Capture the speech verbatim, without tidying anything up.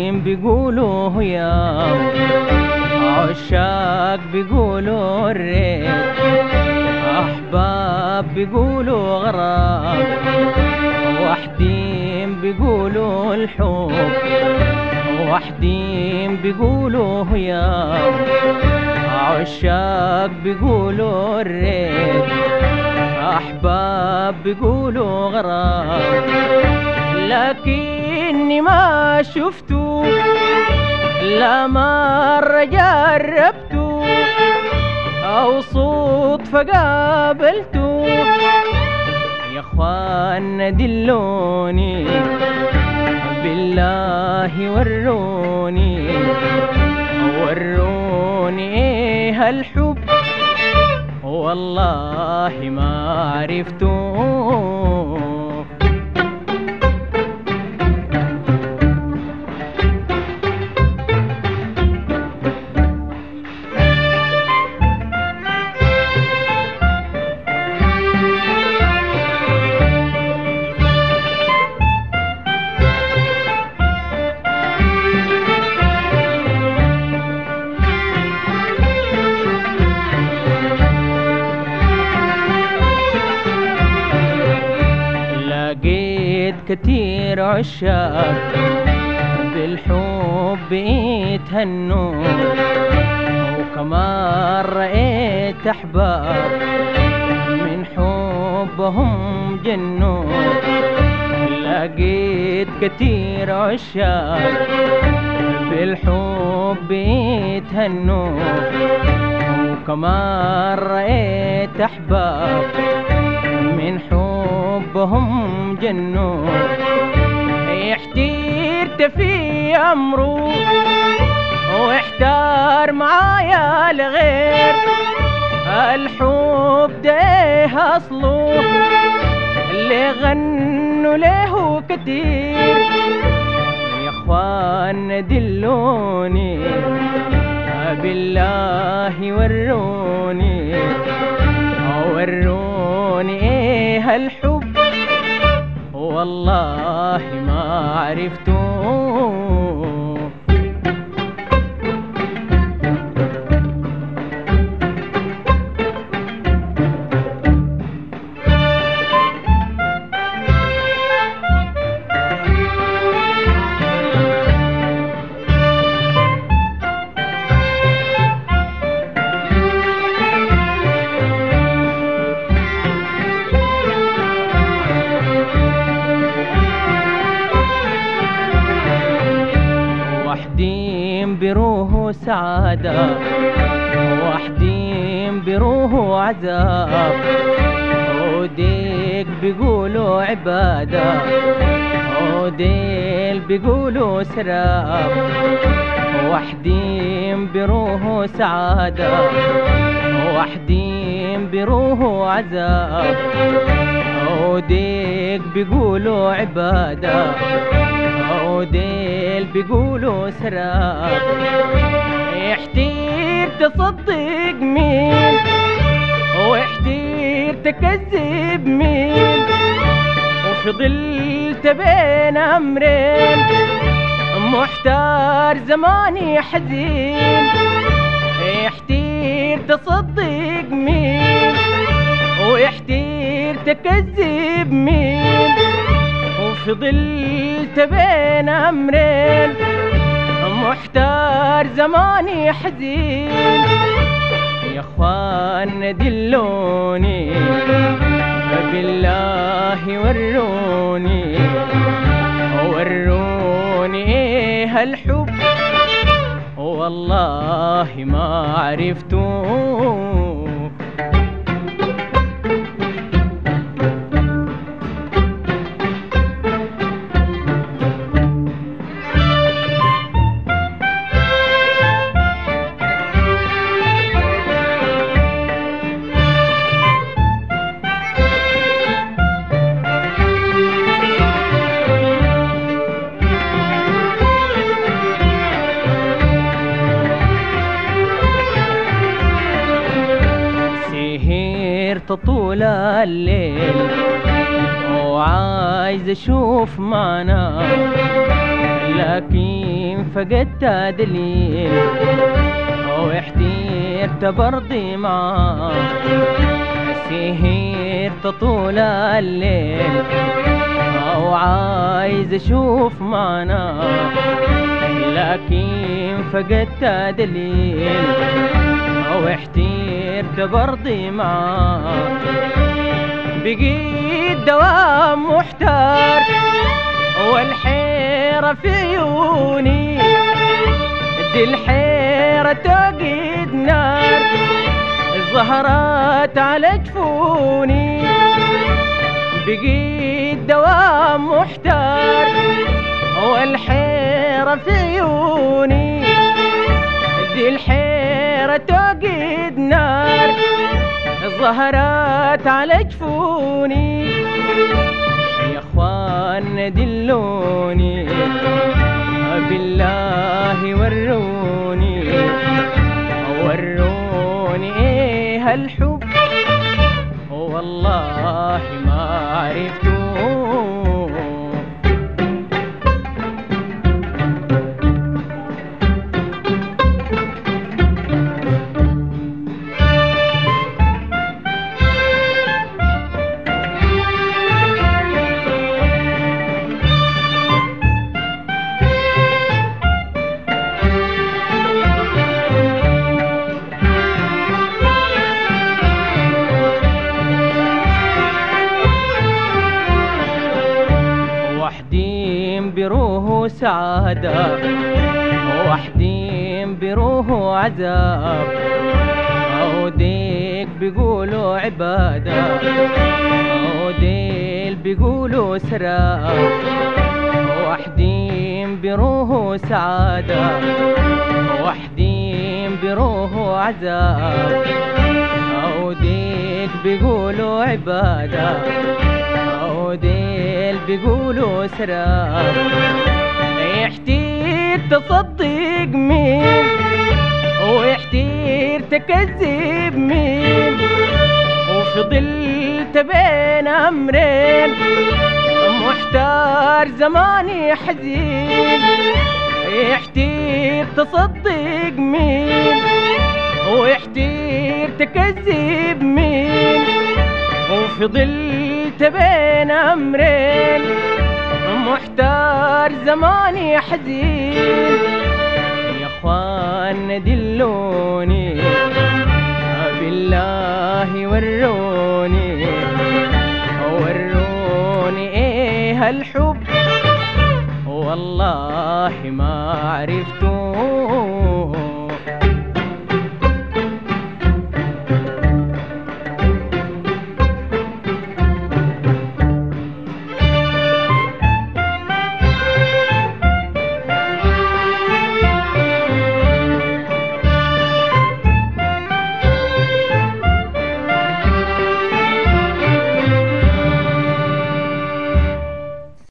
وحدين بيقولوا يا عشاق بيقولوا الريت، أحباب بيقولوا غرام، وحدين بيقولوا الحب، وحدين بيقولوا يا عشاق بيقولوا الريت، أحباب بيقولوا غرام، لكني ما شفتو لا مرة جربتو أو صدفة قابلتو. يا اخوانا دلوني بالله وروني وروني ايه الحب، والله ما عرفتو. كتير عشاق بالحب يتهنوا، وكمان رأيت أحباب من حبهم جنوا. لقيت كتير عشاق بالحب يتهنوا، وكمان رأيت أحباب من حبهم جنوا. احترت في أمره واحتار معايا الغير، الحب ده ايه أصله اللي غنوا له كتير. يا اخوان دلوني بالله وروني وروني ايه الحب، والله ما عرفتو. وحدين بروحوا سعادة، وحدين بروحوا عذاب، وديك بيقولوا عبادة، وديل بيقولوا سراب. وحدين بروحوا سعادة، وحدين بروحوا عذاب، وديك بيقولوا عبادة، وديل بيقولوا سراب. احتير تصدق مين واحتير تكذب مين، وفضلت بين امرين محتار زماني حزين. احتير تصدق مين واحتير تكذب مين، وفضلت بين امرين محتار زماني حزين. يا اخوان دلوني بالله وروني وروني ايه الحب، والله ما عرفتو. طول الليل وعايز اشوف معنا، لكن فقدت دليل واحتيرت برضي معاه سهرت طول الليل وعايز اشوف معناه لكن فقدت دليل واحتيرت برضي معاه بقيت دوام محتار والحيرة في عيوني دي الحيرة توقد نار ظهرت على جفوني بقيت دوام محتار والحيرة في عيوني دي الحيرة توقد نار ظهرت على جفوني يا اخوان دلوني بالله وروني وروني ايه الحب والله ما عرفتوه بروح سعادة وحدين بروح عذاب أو ديك بيقولوا عبادة أو ديل بيقولوا سراب وحدين بروح سعادة وحدين بروح عذاب أو ديك بيقولوا عبادة أو ديل بيقولوا سراب يحتير تصدق مين ويحتير تكذب مين وفضلت بين أمرين محتار زماني حزين يحتير تصدق مين ويحتير تكذب مين وفضلت بين أمرين محتار زماني حزين يا اخوان دلوني بالله وروني وروني ايه الحب والله ما عرفتوه